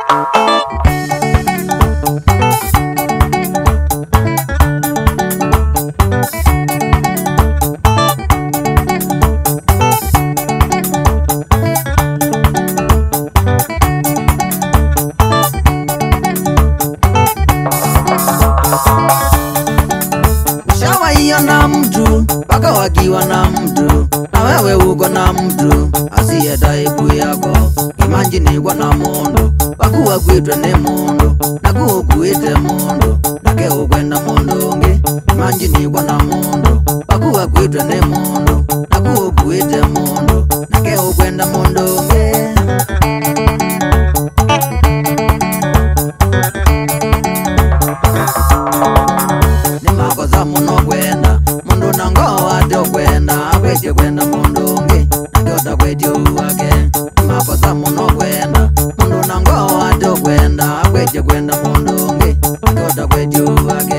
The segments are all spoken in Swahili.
Na mtu paka wakiwa na mtu na wewe uko na mtu asiye taipu yako imanjini kwa na mundu wakuwa kwitwe ni mundu na kukuite mundu nake ukwenda mundu ungi imanjini kwa na mundu wakuwa kwitwe ni mundu na kukuite mundu nake ukwenda mundu ungi. Kwenda mundu ungi nakiota kwetio wake makosa muno kwenda mundu nango ato kwenda kwetie kwenda mundu ungi nakiota kwetio wake.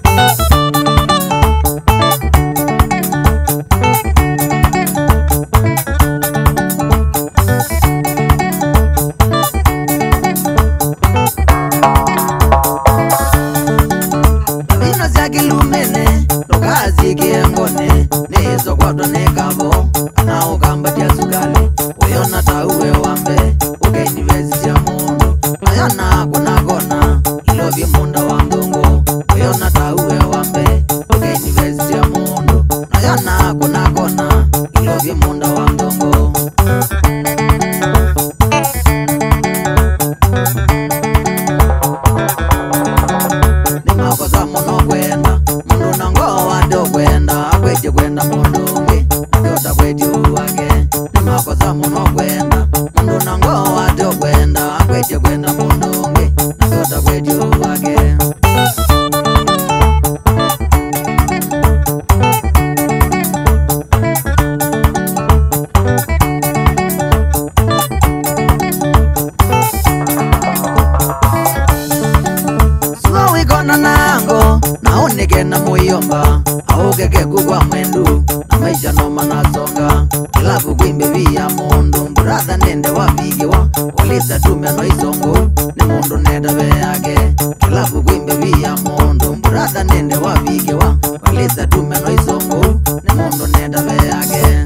Vino zya kilumene lukazi kiengone nizo kwato nekavo ana ukambatia sukali uyona tauwe wambe ukainivesi ya mundu ayona kunakona ilovi munda wa ndungu uyona tauwe wambe ukainivesi ya mundu ayona kunakona ilovi munda wa ndungu. Nimakosa muno kwenda mundu nango wado kwenda kwetie kwenda mundu ungi nakiota kwetio wake nimakosa muno kwenda mundu nango wado kwenda kwetie kwenda mundu ungi nakiota kwetio wake. Nango naoneke na muyomba aukeke kukwa mwendu na maisha noma nasonga ilafu kwimbe via mundu mburatha nende wavigiwa walisa tumeno isongo ni mundu nenda veyake ilafu kwimbe via mundu mburatha nende wavigiwa walisa tumeno isongo ni mundu nenda veyake.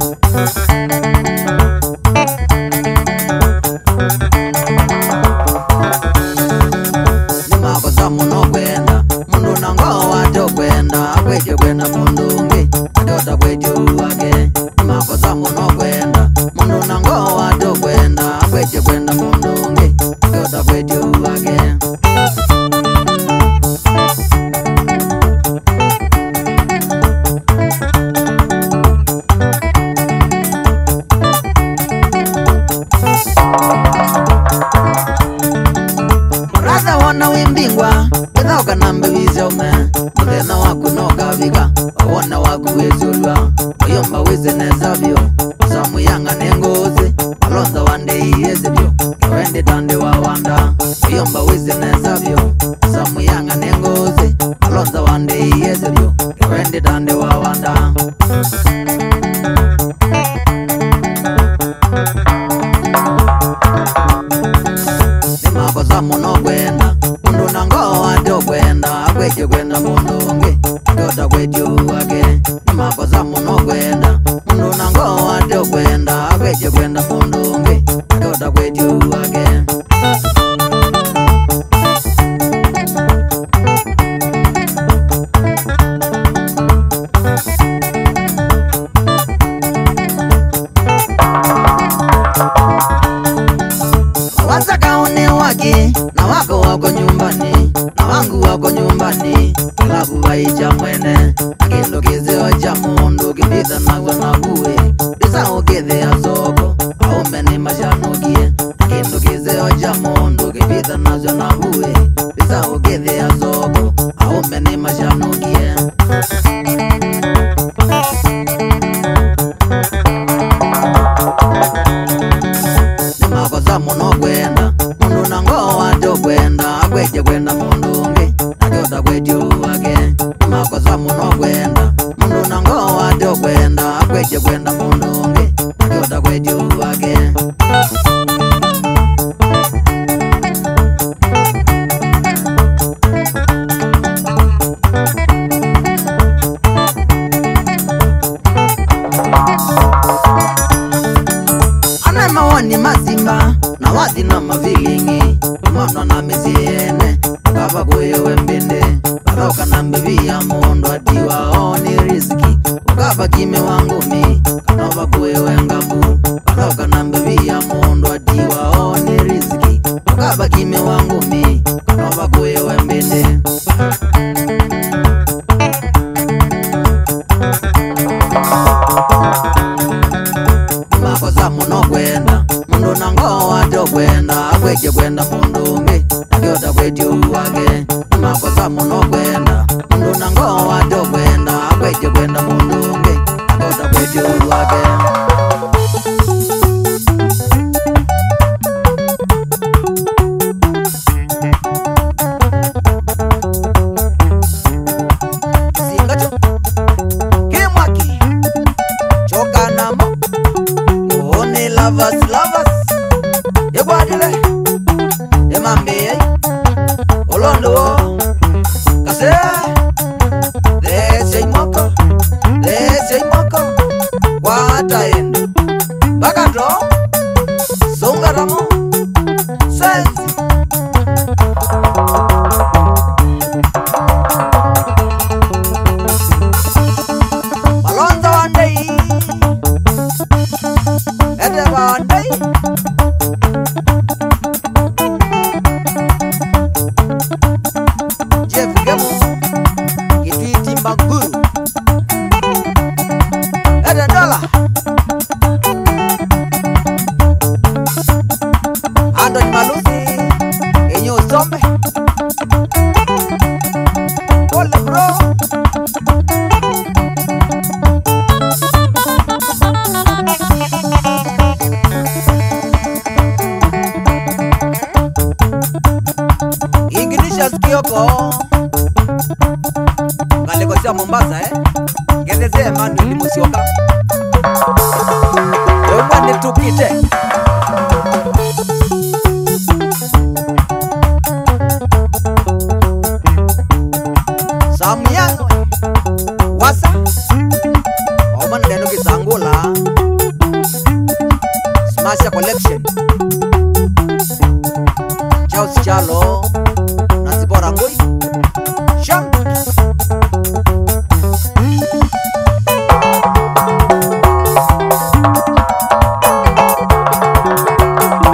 Nimakosa muno kwenda mundu nango wato kwenda kwetie kwenda mundu ungi nakiota kwetio wake nimakosa muno kwenda mundu nango wato kwenda kwetie kwenda mundu ungi nakiota kwetio wake. Muratha wona wimbingwa withauka nambe wizome muthena waku nokavika wona waku wizulwa uyomba wizenezavyo samuyanga nengozi alonza wandeiyezivyo kewendi tande wa wanda uyomba wizenezavyo samuyanga nengozi alonza wandeiyezivyo kewendi tande wa wanda. Nimakosa muno kwenda mundu nango wato kwenda kwetie kwenda mundu ungi nakiota kwetio wake nimakosa muno kwenda mundu nango wato kwenda kwetie kwenda mundu ungi nakiota kwetio wake. Wasakaone wake na wako nyumbani na wangu wako nyumbani alafu waicha mwene akindo kizeo cha mundu kipita nagwa nakuwe bisa ukithia soko aume ni mashanukie akindo kizeo cha mundu kipita nazwa nakuwe bisa ukithia soko aume ni mashanukie. Nimakosa muno kwenda mundu nango wato kwenda kwetie kwenda mundu ungi nakiota kwetio wake nimakosa muno kwenda mundu nango wato kwenda kwetie kwenda mundu ungi nakiota kwetio wake. mazima na wathi na mavilingi mwana na miziene baba kuyewe mbinde baroka na mbibi ya mondo atiwa oni riziki ukaba kime wangu mi kanova kuyewe ngambu baroka na mbibi ya mondo atiwa oni riziki ukaba kime wangu mi kanova kuyewe mbinde makosa muno kwenda mundu nango wato kwenda akweje kwenda mundumbi nakiota kwetyo wake makosa muno kwenda mundu nango wato kwenda akweje kwenda mundumbi nakiota kwetyo wake lovers yegwadile emambe olondo kase dese imoko kwataendo bakato songaramo sensi malonza wandei one day. Jeff Gemo, Kitwiti Mbaguru, $1. Andoni Malusi, Enyo Sombe, Pole Bro. Kioko Ngalekosia Mombasa Ngedeze Emmanuel Musioka Ewa nitukite Samyango Wasa Oman Deno Kisangula Smasha Collection Chaos Chalo Nasibora Ngoi Sham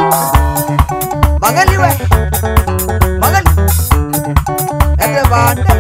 Mangali we Mangali Ete bande